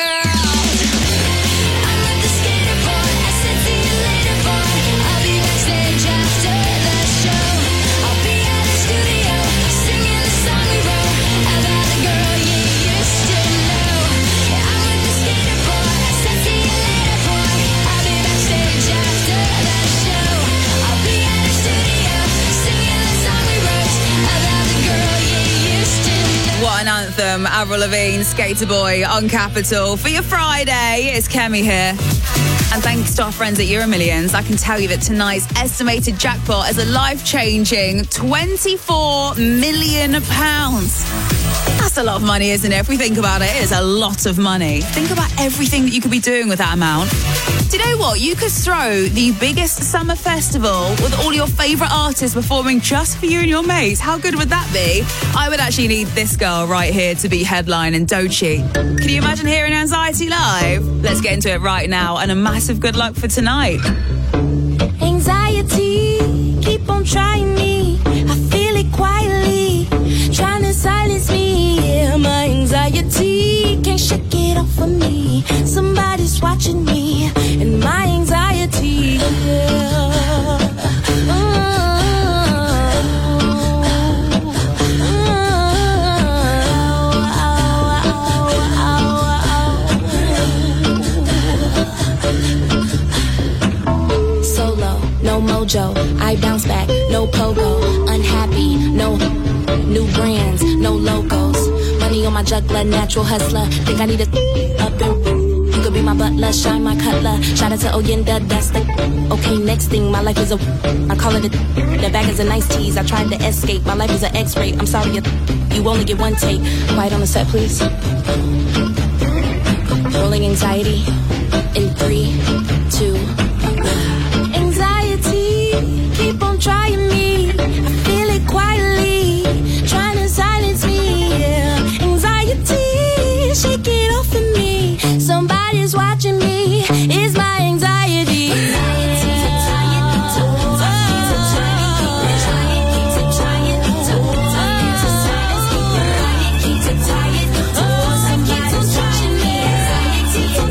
Speaker 9: I'm with the skater boy, I said see you later boy. I'll be backstage after the show. I'll be at the studio, singing the song we wrote about the girl you used to know. I'm with the skater boy, I said see you later boy. I'll be backstage after the show. I'll be at the studio, singing the song we wrote about the girl you used to know.
Speaker 5: What an anthem, Avril Lavigne, Skater Boy on Capital. For your Friday, it's Kemi here. And thanks to our friends at Euro Millions, I can tell you that tonight's estimated jackpot is a life-changing twenty-four million pounds. That's a lot of money, isn't it? If we think about it, it is a lot of money. Think about everything that you could be doing with that amount. Do you know what? You could throw the biggest summer festival with all your favourite artists performing just for you and your mates. How good would that be? I would actually need this girl right here to be headlining, don't she? Can you imagine hearing Anxiety live? Let's get into it right now, and a massive good luck for tonight.
Speaker 9: Anxiety, keep on trying me. I feel it quietly, trying to silence me. Yeah, my anxiety can't shake it off of me. Somebody's watching me, and my anxiety. Yeah. Solo, no mojo, I bounce back, no pogo. Unhappy, no new brands, no logos. Money on my juggler, natural hustler. Think I need a up and you could be my butler, shine my cutler. Shout out to Oyenda, that's the okay. Next thing, my life is a I call it a the bag is a nice tease. I tried to escape, my life is an X-ray. I'm sorry, you only get one take. Quiet on the set, please. Rolling anxiety in three, two. Anxiety, keep on trying me. I feel it quietly, trying to silence me. Yeah. Anxiety, shake it off of me. Somebody's watching me. Is my anxiety. Anxiety.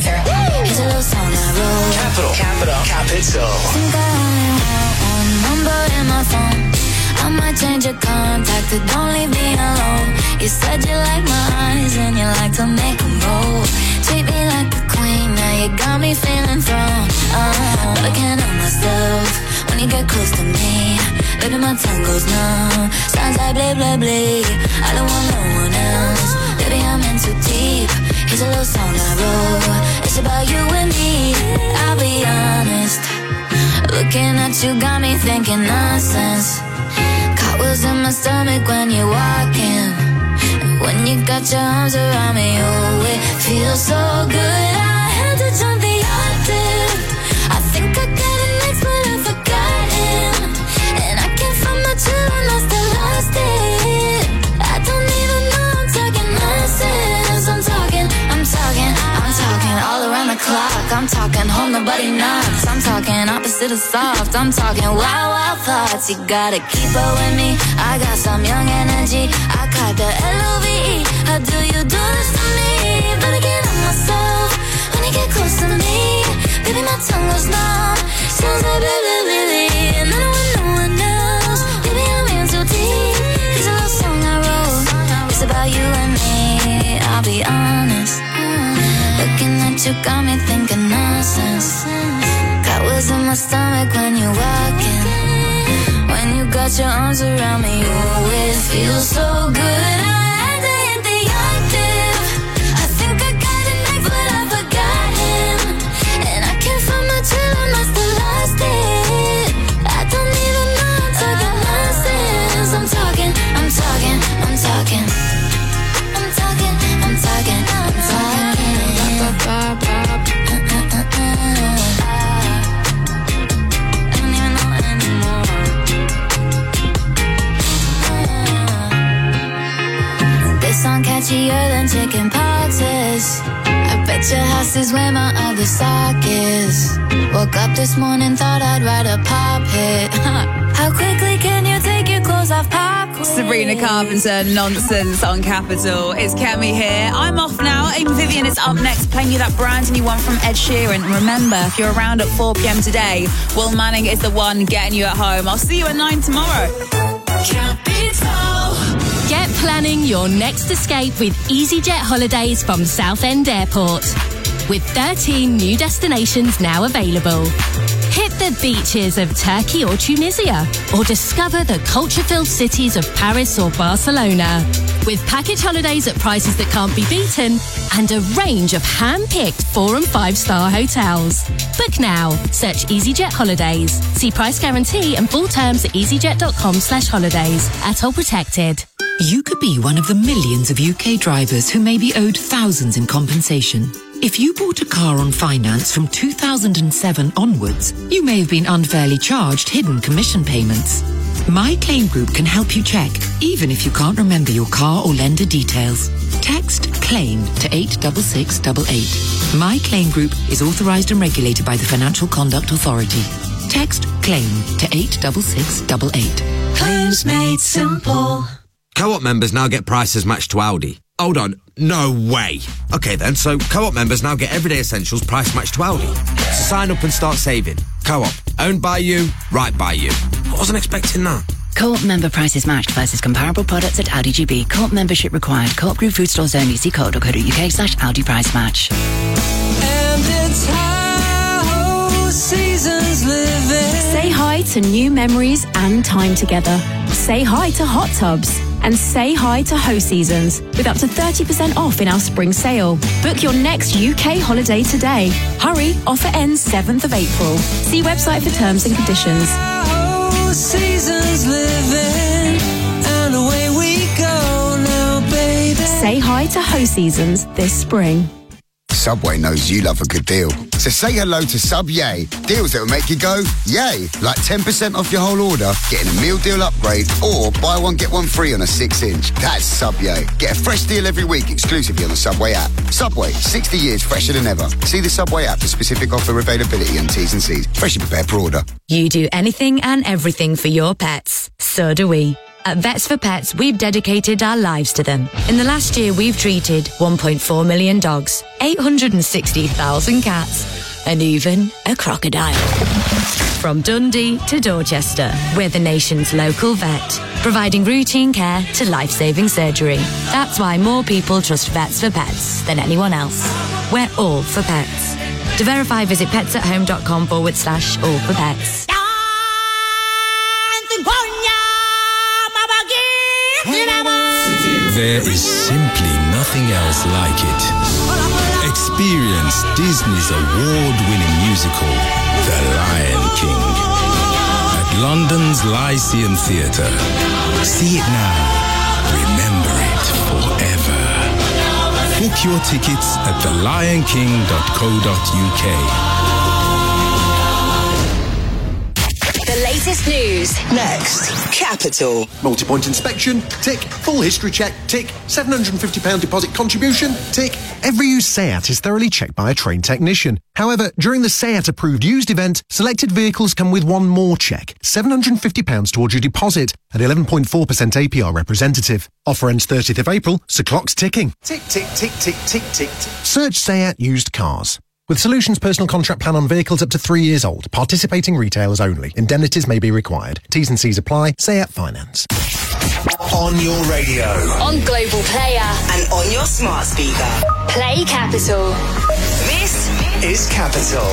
Speaker 4: Here's a little song I wrote.
Speaker 10: Capital. Capital. Capital.
Speaker 4: Think I only want one number in my phone. I might change your contact, but don't leave me alone. You said you like my eyes and you like to make them roll. Treat me like a queen, now you got me feeling thrown. Oh, but I can't help myself when you get close to me. Baby, my tongue goes numb. Sounds like blah, blah, blah. I don't want no one else. Baby, I'm in too deep. Here's a little song I wrote. It's about you and me. I'll be honest. Looking at you got me thinking nonsense. Cartwheels in my stomach when you're walking. And when you got your arms around me, oh, it feels so good. I had to jump the octave. I think I got an ex, but I forgot him. And I can't find my chill and I still lost it. I don't even know I'm talking nonsense. I'm talking, I'm talking, I'm talking all around the clock. I'm talking home, nobody knocks. I'm talking opposite of soft. I'm talking wild, wild thoughts. You gotta keep up with me. I got some young energy. I got the L O V E. How do you do this to me? But I can't help myself when you get close to me. Baby, my tongue goes numb. Sounds like blah, blah, blah, blah. And I don't want no one else. Baby, I'm in too deep. Here's a little song I wrote. It's about you and me. I'll be honest. Looking at you got me thinking nonsense. Got wheels in my stomach when you're walking. When you got your arms around me, oh, it feels so good. I had to hit the octave. I think I got an ex, but I forgot him. And I can't find my chill and I still lost it. I don't even know I'm talking nonsense. I'm talking, I'm talking, I'm talking. I'm talking, I'm talking, I'm talking. Ba, ba, ba, ba. Song catchier than chicken poxes. I bet your house is where my other sock is. Woke up this morning, thought I'd write a pop hit. How quickly can you take your clothes off, pop quiz?
Speaker 5: Sabrina Carpenter, Nonsense on Capital. It's Kemi here. I'm off now. Amy Vivian is up next, playing you that brand new one from Ed Sheeran. Remember, if you're around at four p.m. today, Will Manning is the one getting you at home. I'll see you at nine tomorrow.
Speaker 3: Capital. Get planning your next escape with EasyJet Holidays from Southend Airport. With thirteen new destinations now available. Hit the beaches of Turkey or Tunisia, or discover the culture-filled cities of Paris or Barcelona. With package holidays at prices that can't be beaten, and a range of hand-picked four and five-star hotels. Book now. Search EasyJet Holidays. See price guarantee and full terms at easyjet.com slash holidays. At all protected.
Speaker 6: You could be one of the millions of U K drivers who may be owed thousands in compensation. If you bought a car on finance from two thousand seven onwards, you may have been unfairly charged hidden commission payments. My Claim Group can help you check, even if you can't remember your car or lender details. Text CLAIM to eight six six eight eight. My Claim Group is authorised and regulated by the Financial Conduct Authority. Text CLAIM to eight six six eight eight.
Speaker 3: Claims made simple.
Speaker 25: Co-op members now get prices matched to Aldi. Hold on, no way. Okay then, so Co-op members now get everyday essentials price matched to Aldi. So sign up and start saving. Co-op, owned by you, right by you. I wasn't expecting that.
Speaker 26: Co-op member prices matched versus comparable products at Aldi G B. Co-op membership required. Co-op Group Food Stores only. See co.co.uk slash Aldi price match.
Speaker 7: And it's how seasons living.
Speaker 32: Say hi to new memories and time together. Say hi to hot tubs. And say hi to Ho Seasons with up to thirty percent off in our spring sale. Book your next U K holiday today. Hurry, offer ends seventh of April. See website for terms and conditions.
Speaker 7: Ho Seasons living, and away we go now, baby.
Speaker 32: Say hi to Ho Seasons this spring.
Speaker 11: Subway knows you love a good deal. So say hello to Sub Yay. Deals that will make you go, yay. Like ten percent off your whole order, getting a meal deal upgrade, or buy one, get one free on a six inch. That's Sub Yay. Get a fresh deal every week exclusively on the Subway app. Subway, sixty years fresher than ever. See the Subway app for specific offer availability and T's and C's. Freshly prepared per order.
Speaker 13: You do anything and everything for your pets. So do we.
Speaker 26: At Vets for Pets, we've dedicated our lives to them. In the last year, we've treated one point four million dogs, eight hundred sixty thousand cats, and even a crocodile. From Dundee to Dorchester, we're the nation's local vet, providing routine care to life-saving surgery. That's why more people trust Vets for Pets than anyone else. We're all for pets. To verify, visit petsathome.com forward slash all for pets.
Speaker 1: There is simply nothing else like it. Experience Disney's award-winning musical, The Lion King, at London's Lyceum Theatre. See it now. Remember it forever. Book your tickets at the lion king dot co dot u k.
Speaker 3: The latest news.
Speaker 2: Next, Capital.
Speaker 8: Multi-point inspection, tick. Full history check, tick. seven hundred fifty pounds deposit contribution, tick. Every used Seat is thoroughly checked by a trained technician. However, during the Seat approved used event, selected vehicles come with one more check. seven hundred fifty pounds towards your deposit at eleven point four percent A P R representative. Offer ends thirtieth of April, so clock's ticking. Tick, tick, tick, tick, tick, tick, tick. Search Seat used cars. With Solutions personal contract plan on vehicles up to three years old. Participating retailers only. Indemnities may be required. T's and C's apply. Seat Finance.
Speaker 10: On your radio.
Speaker 3: On Global Player.
Speaker 2: And on your smart speaker.
Speaker 3: Play Capital.
Speaker 2: This is Capital.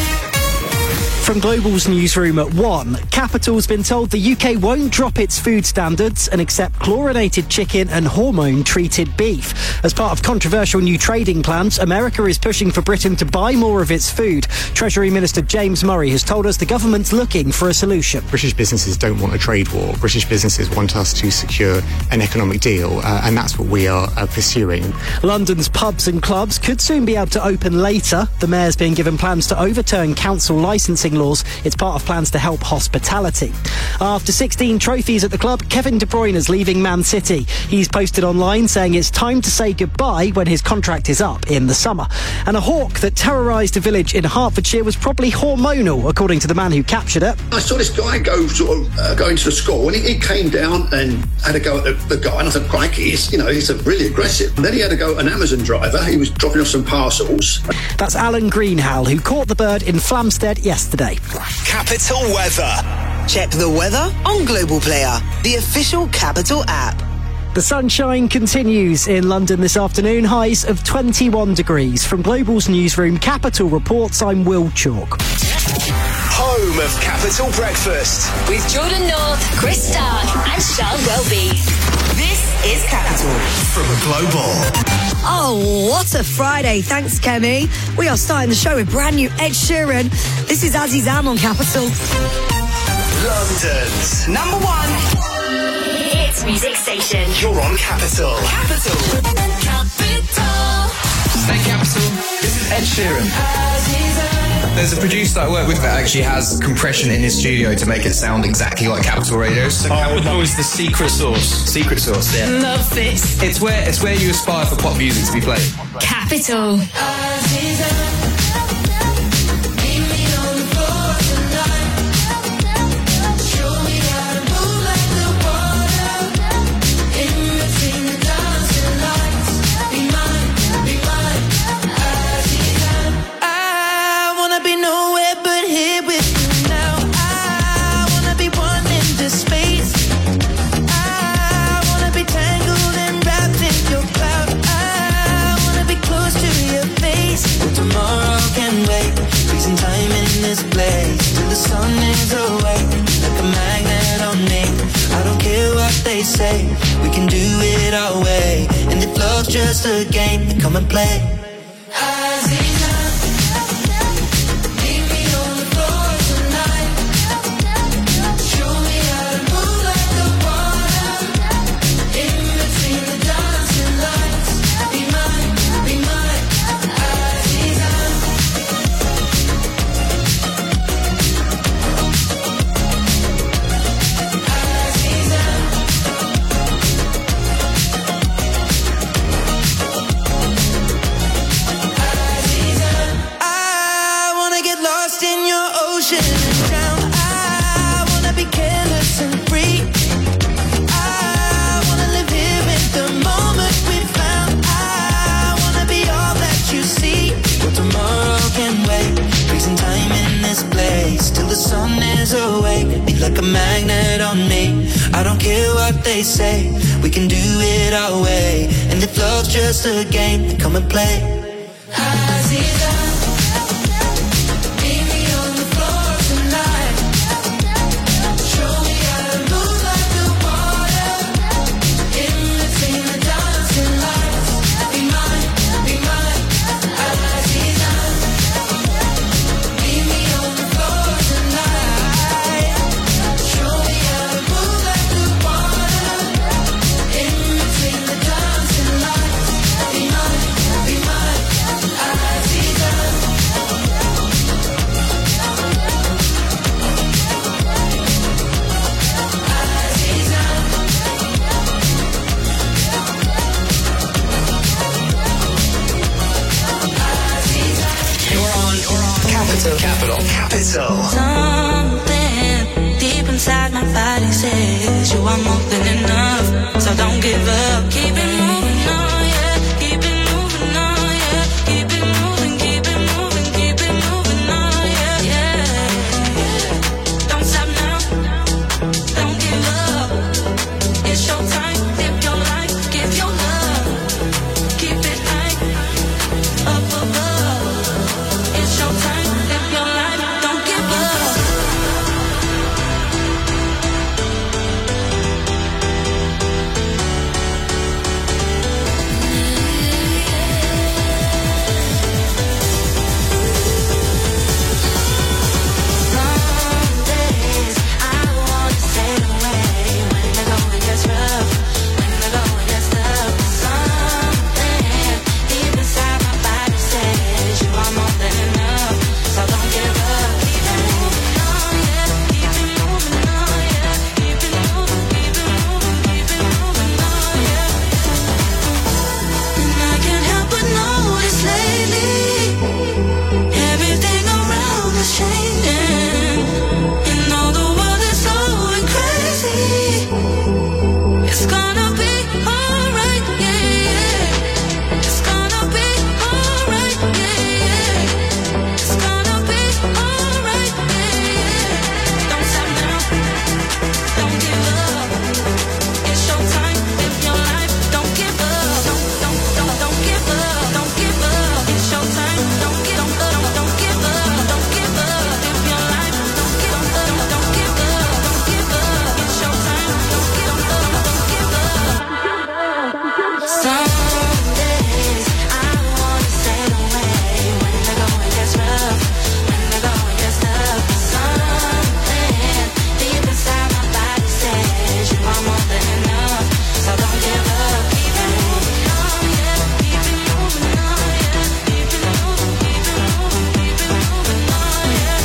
Speaker 13: From Global's newsroom at one, Capital's been told the U K won't drop its food standards and accept chlorinated chicken and hormone-treated beef. As part of controversial new trading plans, America is pushing for Britain to buy more of its food. Treasury Minister James Murray has told us the government's looking for a solution.
Speaker 14: British businesses don't want a trade war. British businesses want us to secure an economic deal, uh, and that's what we are uh, pursuing.
Speaker 13: London's pubs and clubs could soon be able to open later. The mayor's being given plans to overturn council licensing laws. It's part of plans to help hospitality. After sixteen trophies at the club, Kevin De Bruyne is leaving Man City. He's posted online saying it's time to say goodbye when his contract is up in the summer. And a hawk that terrorised a village in Hertfordshire was probably hormonal, according to the man who captured it.
Speaker 15: I saw this guy go sort of uh, go into the school, and he, he came down and had a go at the, the guy, and I thought, crikey, he's, you know, he's a really aggressive. And then he had to go at an Amazon driver. He was dropping off some parcels.
Speaker 13: That's Alan Greenhalgh, who caught the bird in Flamstead yesterday.
Speaker 10: Capital Weather.
Speaker 2: Check the weather on Global Player, the official Capital app.
Speaker 13: The sunshine continues in London this afternoon, highs of twenty-one degrees. From Global's newsroom, Capital reports, I'm Will Chalk.
Speaker 10: Home of Capital Breakfast.
Speaker 3: With Jordan North, Chris Stark, and Charles Welby.
Speaker 2: This is Capital.
Speaker 10: From Global.
Speaker 16: Oh, what a Friday. Thanks, Kemi. We are starting the show with brand new Ed Sheeran. This is Azizam on Capital.
Speaker 10: London's number one
Speaker 3: hits music station.
Speaker 10: You're on Capital.
Speaker 2: Capital.
Speaker 3: Capital.
Speaker 17: Stay Capital. This is Ed Sheeran. There's a producer I work with that actually has compression in his studio to make it sound exactly like Capital Radio. So Capital is the secret sauce. Secret sauce, yeah.
Speaker 3: Love this.
Speaker 17: It's where it's where you aspire for pop music to be played.
Speaker 3: Capital.
Speaker 7: Place till the sun is away, like a magnet on me. I don't care what they say, we can do it our way. And if love's just a game, then come and play. days till the sun is awake. Be like a magnet on me. I don't care what they say. We can do it our way. And if love's just a game, then come and play. Aziza, meet me on the floor tonight. Show me how to move like the water. In between the dancing lights. Be mine, be mine, Aziza. Meet me on the floor tonight. Show me how to move like the water. In between the dancing lights. Be mine, be mine, Aziza.
Speaker 10: You're on, you're on Capital. Capital. Capital.
Speaker 12: Something deep inside my body says you are more than enough. So don't give up. Keep it moving on, yeah. Keep it moving on, yeah. Keep it moving, keep it moving, keep it moving on, yeah, yeah. Don't stop now. Don't give up. It's your time. Live your life. Give your love. Keep it high. Up above. It's your time. Live your life. Don't give up. Some days I wanna stay away when the going gets rough, when the going gets tough. Something deep inside my body says you are more than enough, so don't give up. Keep it moving on, yeah. Keep it moving on, yeah. Keep it moving, keep it moving, keep it moving on, yeah. And I can't help but notice lately everything around is changing, and all the world is going crazy. It's gonna be alright, yeah, yeah. It's gonna be alright, yeah, yeah. It's gonna be alright, yeah, yeah. Don't stop now, don't give up. It's your time, live your life. Don't give up, don't, don't, don't, don't give up, don't give up. It's your time, don't give, don't, don't, don't give up, don't give up. Live your life, don't give, don't, don't, don't give up, don't give up. It's your time, don't give, don't, don't, don't give up. Some days I wanna stay away when the going gets rough, when the going gets tough. Something deep inside my body says you are more than enough, so don't give up. Keep it moving on, yeah. Keep it moving on, yeah. Keep it moving, keep it moving, keep it moving on, yeah,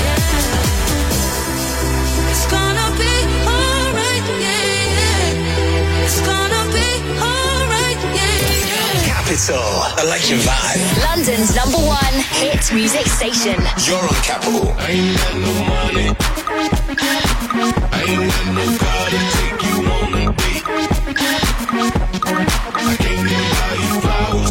Speaker 12: yeah. It's gonna be alright, yeah, yeah. It's gonna be alright, yeah, yeah.
Speaker 10: Capital. Election vibe.
Speaker 3: London's number one hit music station.
Speaker 10: You're on Capital. I ain't got no money. I ain't got no car to take you on a date. I can't even buy you flowers.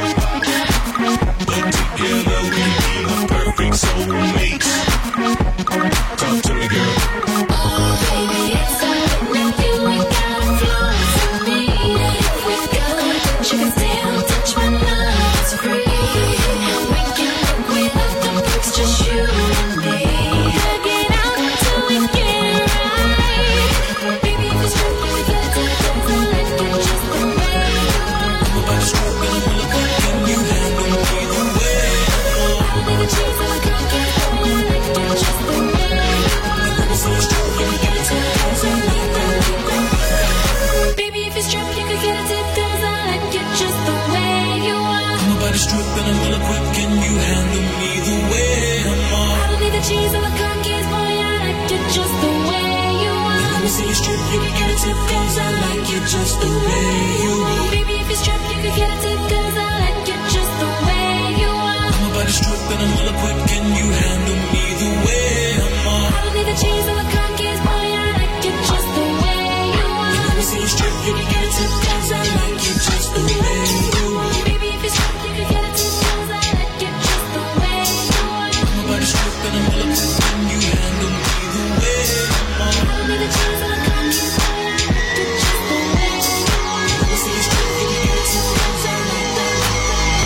Speaker 10: But together we be a perfect soulmate. Talk to me, girl.
Speaker 4: Oh, baby, it's alright with you. Ain't gotta flow to me. If we go, you can still touch my love. It's free. We can look without the bricks, just you and me. Hug it out till we get it right. Baby, if it's true, we got to go. Like it just the way you are. I'm about to stroke and I'm gonna put can you handle me the way I don't need a chase, I can't get going. Like it just the way you are. Let me see you stroke and get it to the cause I like that we go. Baby, if it's true, you could get it to cause I like it just the way you are.
Speaker 10: I'm about to stroke and I'm gonna quit. Can you handle me the way I'm on?
Speaker 4: I don't need the cheese or the cookies, boy, I like it just the way you are.
Speaker 10: Let me see you strip, you can get it to cause I like it just the way you are.
Speaker 4: Baby, if it's true, you could get it to cause I like it just the way you are.
Speaker 10: I'm about to stroke and I'm gonna quit. Can you handle me the way I'm on?
Speaker 4: I don't need the cheese or the cookies, boy, I like it just the way you are.
Speaker 10: Let me see you strip, you can get it to cause I like it just the way you are.
Speaker 4: Baby, if it's true, you could get it to cause I like it just the way you are.
Speaker 10: I'm about to stroke and I'm gonna quit. Can you